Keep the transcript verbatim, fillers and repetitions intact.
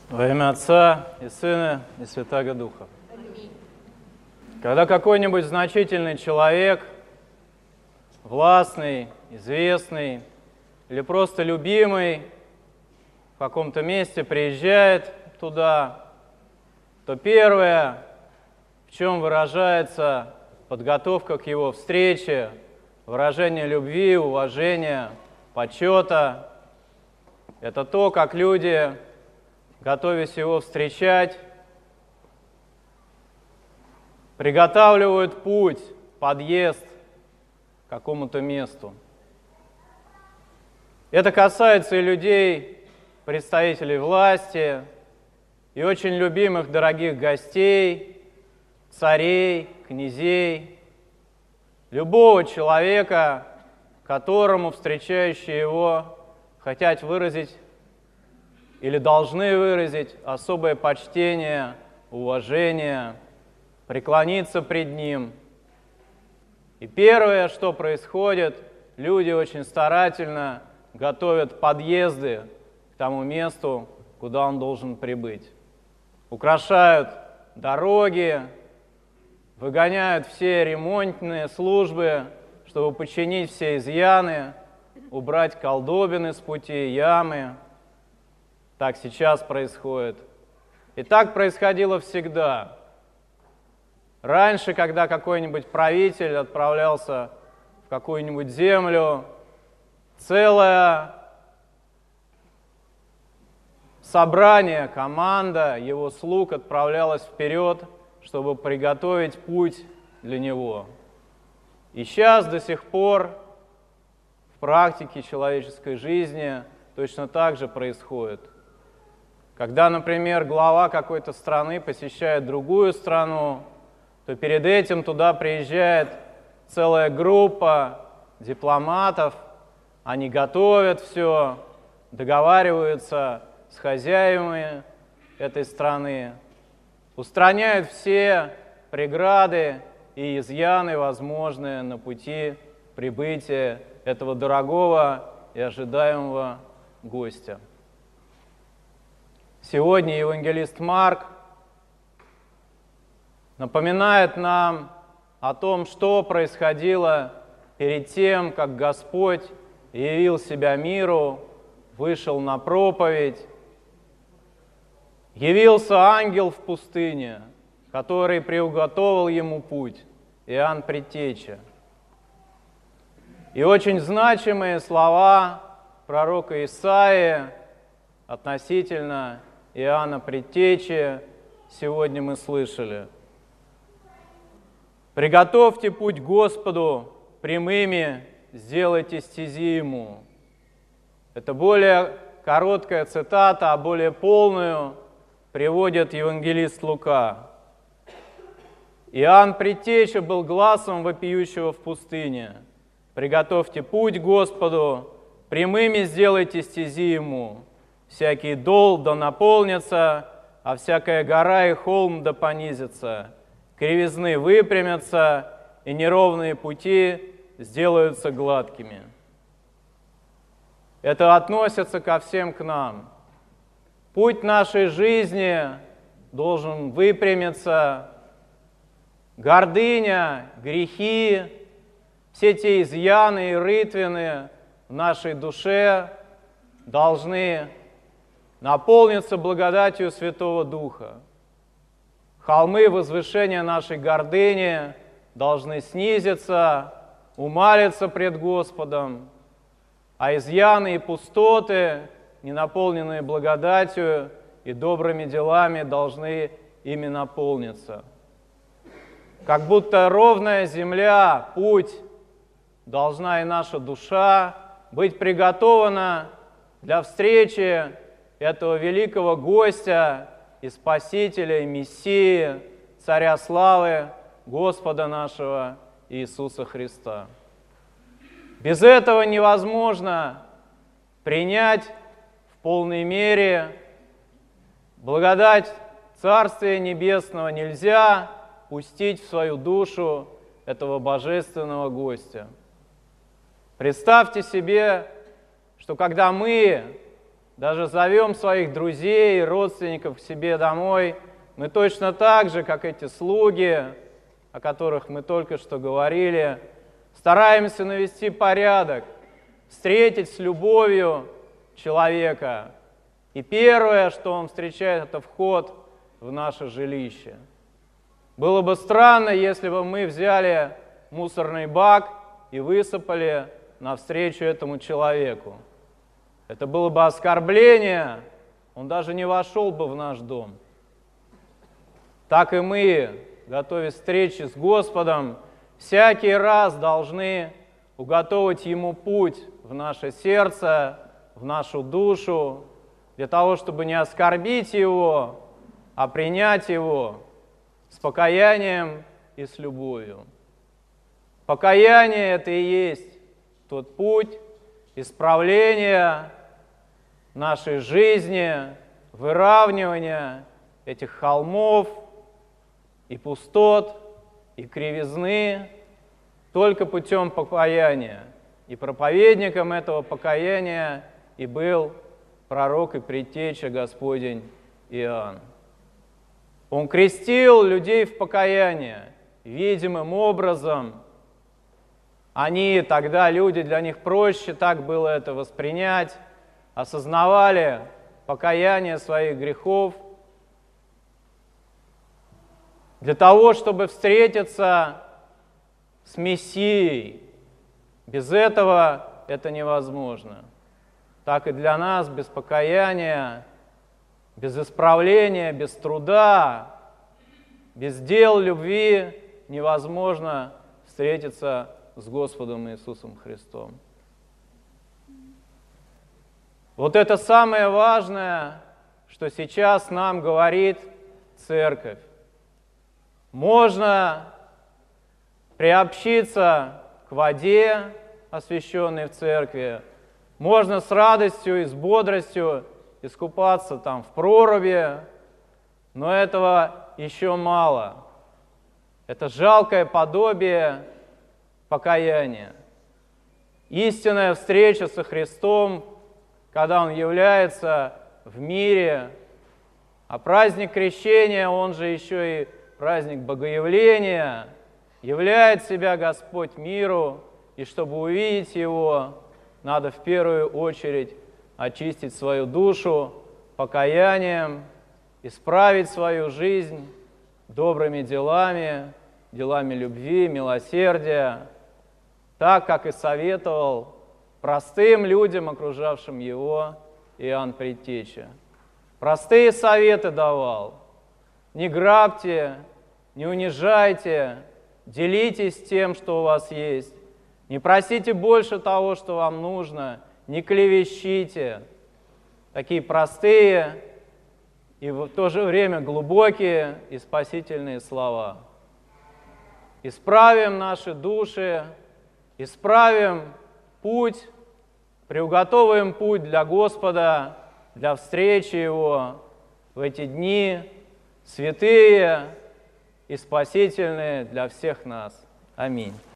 Во имя Отца и Сына и Святаго Духа. Аминь. Когда какой-нибудь значительный человек, властный, известный или просто любимый в каком-то месте приезжает туда, то первое, в чем выражается подготовка к его встрече, выражение любви, уважения, почета, это то, как люди, готовясь его встречать, приготавливают путь, подъезд к какому-то месту. Это касается и людей, представителей власти, и очень любимых, дорогих гостей, царей, князей, любого человека, которому встречающие его хотят выразить или должны выразить особое почтение, уважение, преклониться пред ним. И первое, что происходит, люди очень старательно готовят подъезды к тому месту, куда он должен прибыть. Украшают дороги, выгоняют все ремонтные службы, чтобы починить все изъяны, убрать колдобины с пути, ямы. Так сейчас происходит. И так происходило всегда. Раньше, когда какой-нибудь правитель отправлялся в какую-нибудь землю, целое собрание, команда его слуг отправлялась вперед, чтобы приготовить путь для него. И сейчас до сих пор в практике человеческой жизни точно так же происходит. Когда, например, глава какой-то страны посещает другую страну, то перед этим туда приезжает целая группа дипломатов, они готовят все, договариваются с хозяевами этой страны, устраняют все преграды и изъяны, возможные на пути прибытия этого дорогого и ожидаемого гостя. Сегодня евангелист Марк напоминает нам о том, что происходило перед тем, как Господь явил себя миру, вышел на проповедь. Явился ангел в пустыне, который приуготовил ему путь, Иоанн Предтеча. И очень значимые слова пророка Исаии относительно Иоанна Предтечи сегодня мы слышали. «Приготовьте путь Господу, прямыми сделайте стези Ему». Это более короткая цитата, а более полную приводит евангелист Лука. Иоанн Предтеча был гласом вопиющего в пустыне. «Приготовьте путь Господу, прямыми сделайте стези Ему. Всякий дол да наполнится, а всякая гора и холм да понизится. Кривизны выпрямятся, и неровные пути сделаются гладкими». Это относится ко всем к нам. Путь нашей жизни должен выпрямиться. Гордыня, грехи, все те изъяны и рытвины в нашей душе должны наполниться благодатью Святого Духа. Холмы возвышения нашей гордыни должны снизиться, умалиться пред Господом, а изъяны и пустоты, не наполненные благодатью и добрыми делами, должны ими наполниться. Как будто ровная земля, путь, должна и наша душа быть приготована для встречи этого великого гостя и Спасителя, и Мессии, Царя Славы, Господа нашего Иисуса Христа. Без этого невозможно принять в полной мере благодать Царствия Небесного. Нельзя пустить в свою душу этого божественного гостя. Представьте себе, что когда мы даже зовем своих друзей, родственников к себе домой, мы точно так же, как эти слуги, о которых мы только что говорили, стараемся навести порядок, встретить с любовью человека. И первое, что он встречает, это вход в наше жилище. Было бы странно, если бы мы взяли мусорный бак и высыпали навстречу этому человеку. Это было бы оскорбление, он даже не вошел бы в наш дом. Так и мы, готовясь к встрече с Господом, всякий раз должны уготовить Ему путь в наше сердце, в нашу душу, для того, чтобы не оскорбить Его, а принять Его с покаянием и с любовью. Покаяние – это и есть тот путь исправления нашей жизни, выравнивания этих холмов и пустот, и кривизны только путем покаяния. И проповедником этого покаяния и был пророк и предтеча Господень Иоанн. Он крестил людей в покаяние видимым образом. Они тогда, люди, для них проще так было это воспринять, осознавали покаяние своих грехов. Для того, чтобы встретиться с Мессией, без этого это невозможно. Так и для нас без покаяния, без исправления, без труда, без дел любви невозможно встретиться с Господом Иисусом Христом. Вот это самое важное, что сейчас нам говорит Церковь. Можно приобщиться к воде, освященной в Церкви, можно с радостью и с бодростью искупаться там в проруби, но этого еще мало. Это жалкое подобие покаяния. Истинная встреча со Христом, когда Он является в мире, а праздник Крещения, он же еще и праздник Богоявления, являет себя Господь миру, и чтобы увидеть Его, надо в первую очередь очистить свою душу покаянием, исправить свою жизнь добрыми делами, делами любви, милосердия, так, как и советовал простым людям, окружавшим его, Иоанн Предтеча. Простые советы давал. Не грабьте, не унижайте, делитесь тем, что у вас есть. Не просите больше того, что вам нужно, не клевещите. Такие простые и в то же время глубокие и спасительные слова. Исправим наши души, исправим путь, приуготовим путь для Господа, для встречи Его в эти дни, святые и спасительные для всех нас. Аминь.